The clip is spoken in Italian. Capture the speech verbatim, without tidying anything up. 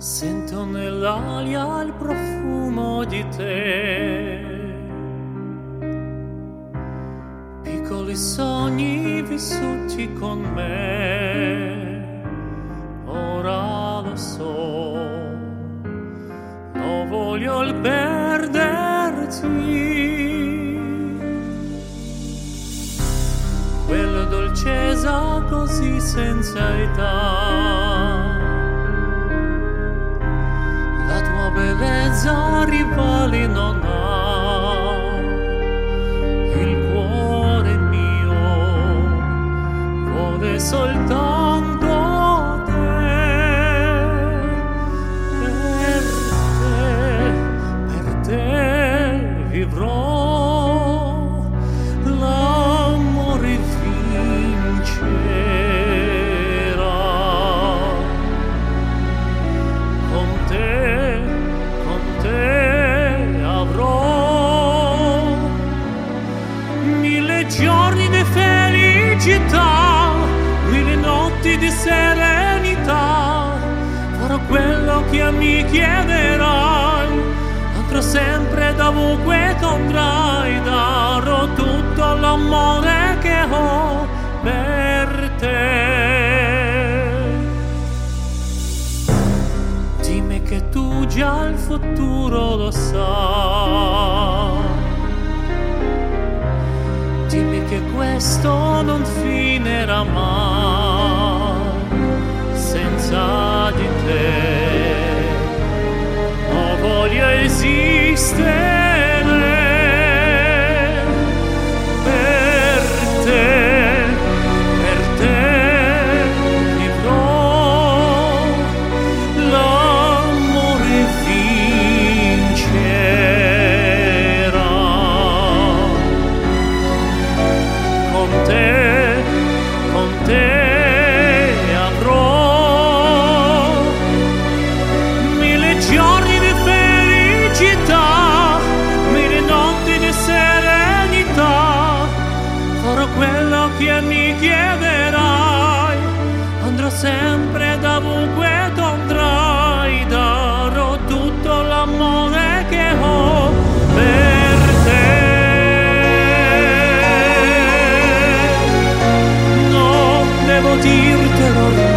Sento nell'aria il profumo di te, piccoli sogni vissuti con me. Ora lo so, non voglio il perderti. Quella dolcezza così senza età, la tua bellezza rivali non ha. Il cuore mio vuole soltanto te. Per te, per te vivrò, l'amore vincerà. Con te, con te avrò mille giorni di felicità, mille notti di serenità. Farò quello che mi chiederai, andrò sempre dovunque tu andrai. Darò tutto l'amore che ho per te. Dimmi che tu già il futuro lo sai, dimmi che questo non finirà mai. Senza di te non voglio esistere. Per te, per te vivrò, l'amore vincerà. Con te, con te avrò mille giorni di felicità, mille notti di serenità. Farò quello che mi chiederai, andrò sempre dovunque tu andrai. Darò tutto l'amore che ho per te. Devo dirtelo